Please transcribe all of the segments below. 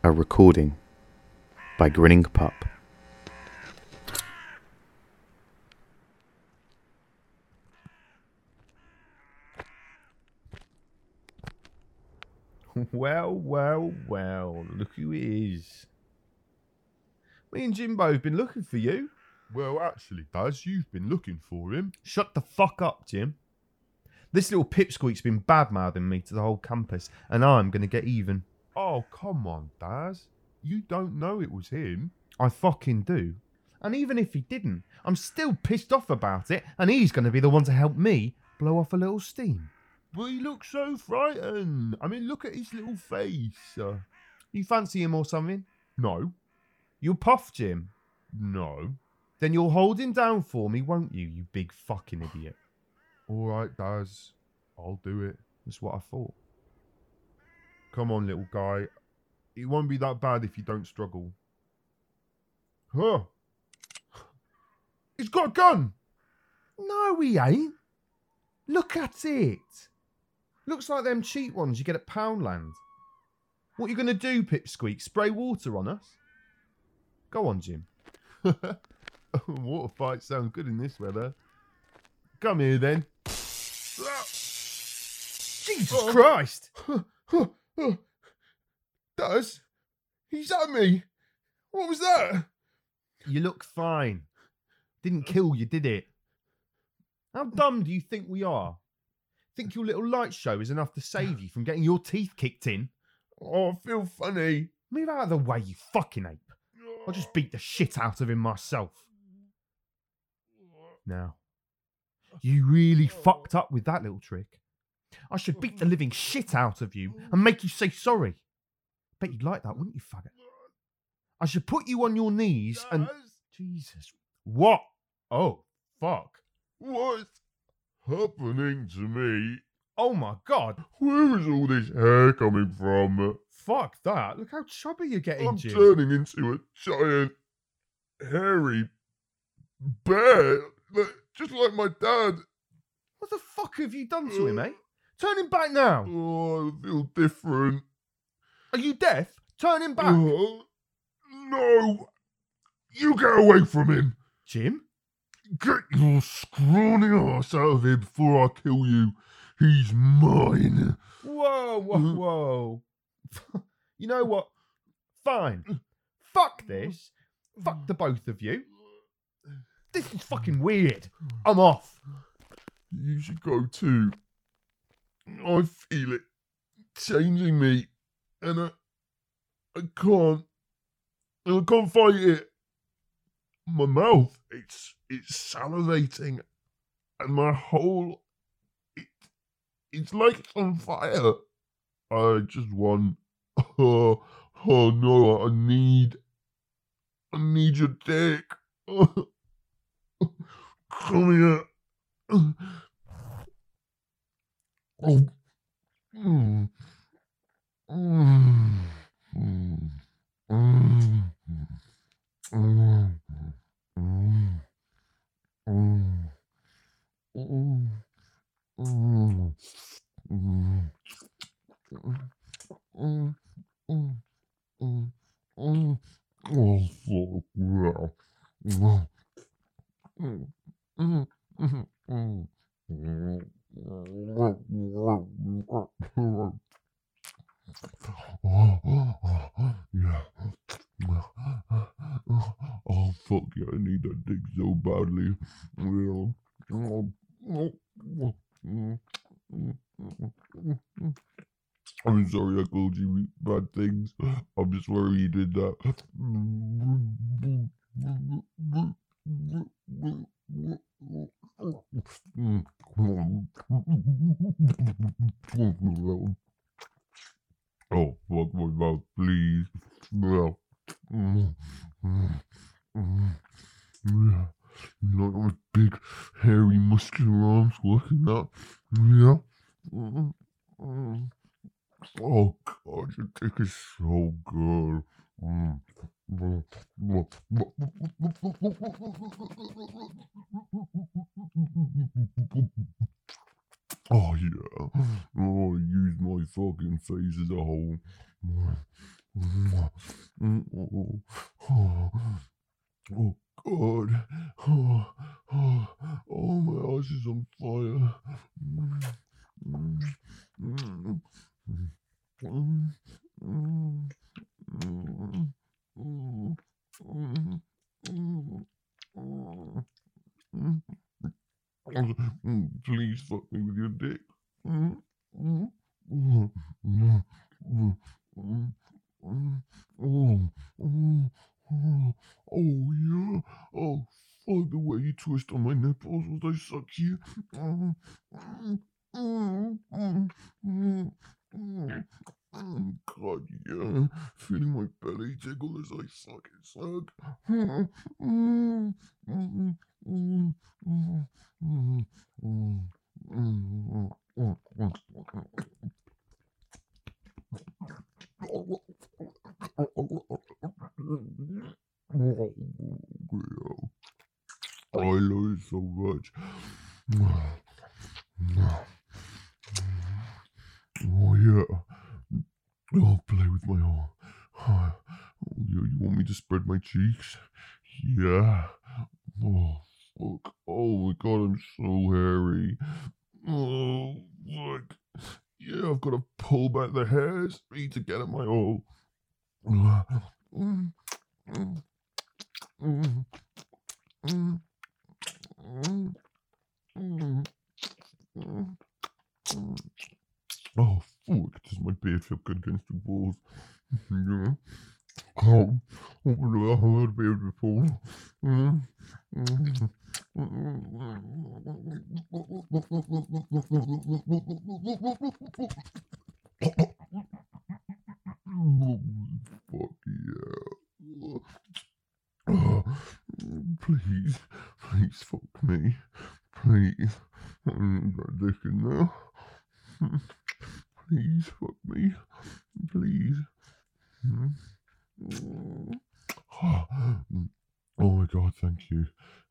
A recording by Grinning Pup. Well, look who it is. Me and Jimbo have been looking for you. Well, actually, Daz, you've been looking for him. Shut the fuck up, Jim. This little pipsqueak's been bad-mouthing me to the whole campus, and I'm going to get even. Oh, come on, Daz. You don't know it was him. I fucking do. And even if he didn't, I'm still pissed off about it, and he's going to be the one to help me blow off a little steam. Well, he looks so frightened. I mean, look at his little face. You fancy him or something? No. You'll puff, Jim. No. Then you'll hold him down for me, won't you, you big fucking idiot? All right, Daz. I'll do it. That's what I thought. Come on, little guy. It won't be that bad if you don't struggle. Huh. He's got a gun! No, he ain't. Look at it. Looks like them cheap ones you get at Poundland. What you going to do, Pipsqueak? Spray water on us? Go on, Jim. Water fights sound good in this weather. Come here, then. Jesus Christ! Daz, he's at me. What was that? You look fine. Didn't kill you, did it? How dumb do you think we are? Think your little light show is enough to save you from getting your teeth kicked in? Oh, I feel funny. Move out of the way, you fucking ape. I'll just beat the shit out of him myself. Now, you really fucked up with that little trick. I should beat the living shit out of you and make you say sorry. Bet you'd like that, wouldn't you, faggot? I should put you on your knees and... Jesus. What? Oh, fuck. What's happening to me? Oh my God. Where is all this hair coming from? Fuck that. Look how chubby you're getting, I'm Jim. turning into a giant, hairy bear, just like my dad. What the fuck have you done to him, eh? Turn him back now. Oh, I feel different. Are you deaf? Turn him back. No! You get away from him! Jim? Get your scrawny ass out of here before I kill you. He's mine. Whoa. You know what? Fine. Fuck this. Fuck the both of you. This is fucking weird. I'm off. You should go too. I feel it changing me, and I can't fight it. My mouth, it's salivating, and my whole, it's like it's on fire. I just want, oh no, I need your dick. Come here. Oh. Mm. Mm. Mm. Mm. Mm. Mm. Mm. Mm. Mm. Mm. Oh, fuck yeah. Yeah. Oh, fuck yeah, I need that dick so badly. I'm sorry I called you bad things. I'm sorry you did that. Oh, fuck my mouth, please. Well, yeah. You know, my big, hairy, muscular arms working out. Yeah. Oh, God, your dick is so good. Oh, yeah. Oh, I use my fucking face as a hole. Oh God. Oh, my ass is on fire. Please fuck me with your dick. Oh yeah. Oh fuck the way you twist on my nipples while I suck you. God, yeah. Feeling my belly jiggle as I fucking suck. I love it so much. Oh yeah. I'll play with my arm. Oh, yeah, you want me to spread my cheeks? Yeah. Oh, fuck. Oh my god, I'm so hairy. Oh, fuck. Yeah, I've got to pull back the hairs for you to get at my hole. Oh, fuck. Does my beard feel good against your balls? Yeah. Oh, I've had a beard before. Fuck yeah. Please, please fuck me. Please. I've got a dick in there. Please fuck me. Please. Oh my god, thank you.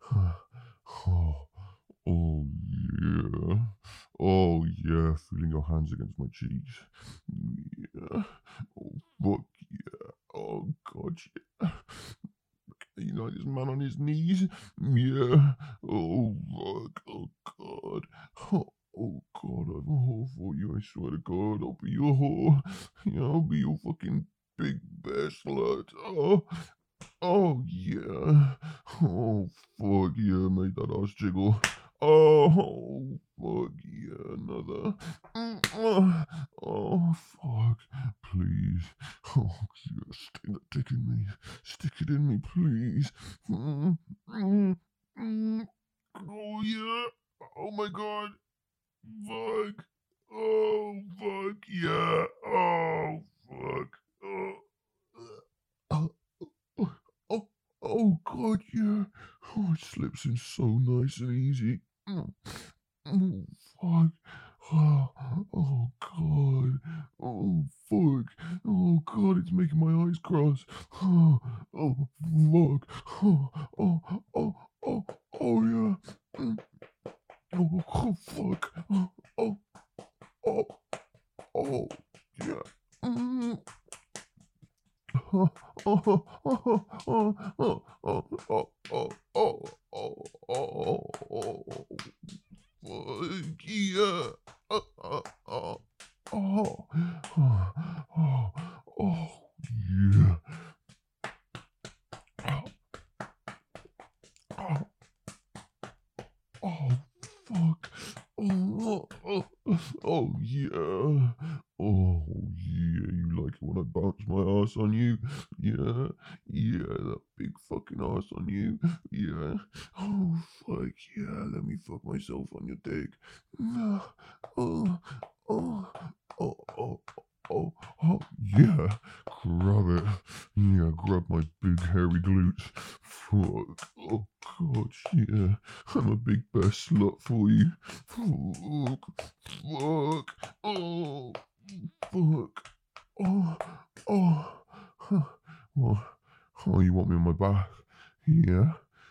Oh yeah. Oh yeah, feeling your hands against my cheeks. Yeah. Oh fuck yeah. Oh god yeah. You know this man on his knees? Yeah. Oh fuck. Oh god. Oh god, I'm a whore for you, I swear to god. I'll be your whore. Yeah, I'll be your fucking big bear slut. Oh yeah. Oh fuck yeah, made that ass jiggle. Oh fuck yeah, another. Oh fuck. Please. Oh yeah, stick that dick in me. Stick it in me, please. Oh yeah. Oh my god. Fuck. Oh fuck yeah. Oh fuck. Oh. Oh, oh God, yeah. Oh, it slips in so nice and easy. Oh, fuck. Oh, oh, God. Oh, fuck. Oh, God, it's making my eyes cross. Oh, oh fuck. Oh, oh, oh, oh, oh, yeah. Oh, oh, fuck. Oh, oh, oh, oh, yeah. Oh, oh, oh, oh, oh, oh, oh, oh, oh, oh, oh, fuck yeah. Oh, oh, oh, oh, oh, yeah. Oh, oh, fuck. Oh, oh, oh, yeah. Oh, yeah. You like it when I bounce my ass on you? Yeah. Yeah, that big fucking ass on you. Yeah. Oh, fuck yeah. Let me fuck myself on your dick. Oh, oh, oh, oh, oh. Oh, oh, yeah, grab it. Yeah, grab my big hairy glutes. Fuck. Oh, God, yeah. I'm a big bear slut for you. Fuck. Fuck. Oh, fuck. Oh, oh. Huh. What? Oh, you want me on my back? Yeah.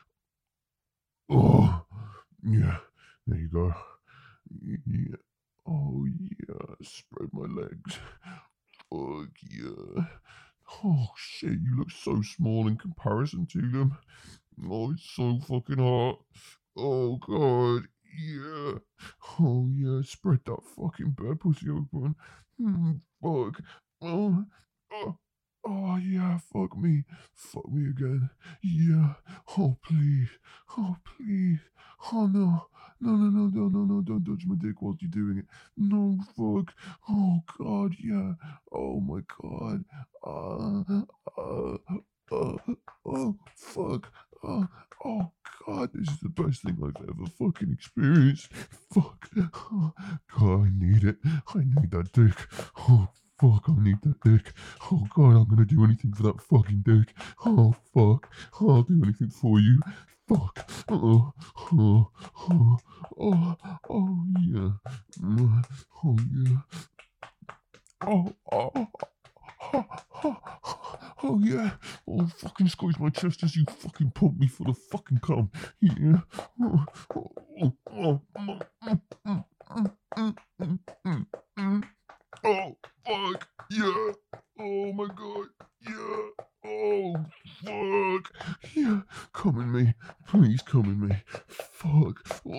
Oh, yeah. There you go. Yeah. Oh, yeah. Spread my legs. Fuck yeah. Oh shit, you look so small in comparison to them. Oh, it's so fucking hot. Oh god, yeah. Oh yeah, spread that fucking bear pussy open. Fuck. Oh, oh, oh yeah, fuck me. Fuck me again. Yeah. Oh please. Oh please. Oh no. No, don't touch my dick whilst you're doing it. No, fuck. Oh god, yeah. Oh my god. Oh, fuck. Oh, oh, God, this is the best thing I've ever fucking experienced. Fuck. Oh, God, I need it. I need that dick. Oh, fuck, I need that dick. Oh, God, I'm gonna do anything for that fucking dick. Oh, fuck. I'll do anything for you. Fuck. Oh, oh, oh, oh, oh, yeah. Oh, yeah. Oh, oh yeah. Oh, fucking squeeze my chest as you fucking pump me full of fucking cum. Yeah. Oh, fuck. Yeah. Oh my god. Yeah. Oh, fuck. Yeah. Come in me. Please come in me. Fuck.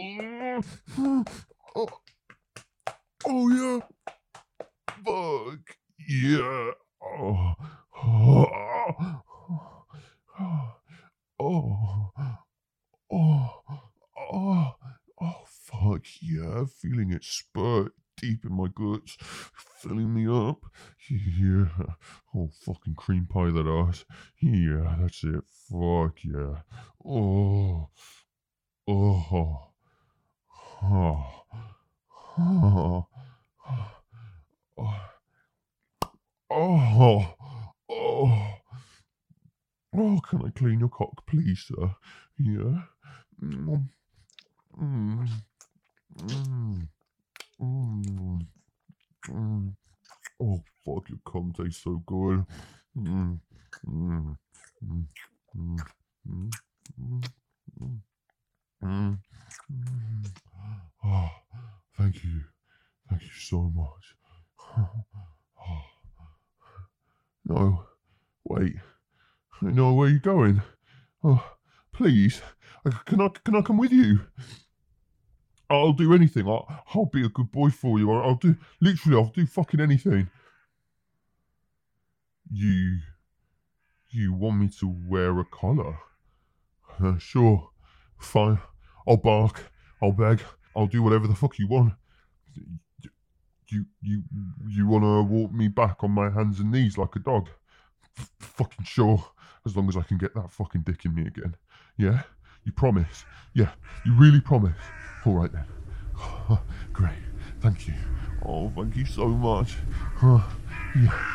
Oh, oh yeah. Fuck. Yeah. Oh. Oh. Oh. Oh. Oh. Oh. Fuck yeah. Feeling it spurt deep in my guts. Filling me up. Yeah. Oh, fucking cream pie that ass. Yeah, that's it. Fuck yeah. Oh. Oh. Oh. Oh. Oh. Oh, oh, oh, can I clean your cock, please, sir? Yeah. Mm, mm, mm, mm, mm. Oh, fuck, your cum tastes so good. Mm, mm, mm, mm, mm, mm, mm, mm. Oh, thank you. Thank you so much. Oh. No, wait. No, where are you going? Oh, please. Can I come with you? I'll do anything. I'll be a good boy for you. I'll do fucking anything. You want me to wear a collar? Sure. Fine. I'll bark. I'll beg. I'll do whatever the fuck you want. You wanna walk me back on my hands and knees like a dog? Fucking sure, as long as I can get that fucking dick in me again. Yeah? You promise? Yeah, you really promise? Alright then. Great, thank you. Oh, thank you so much. Yeah.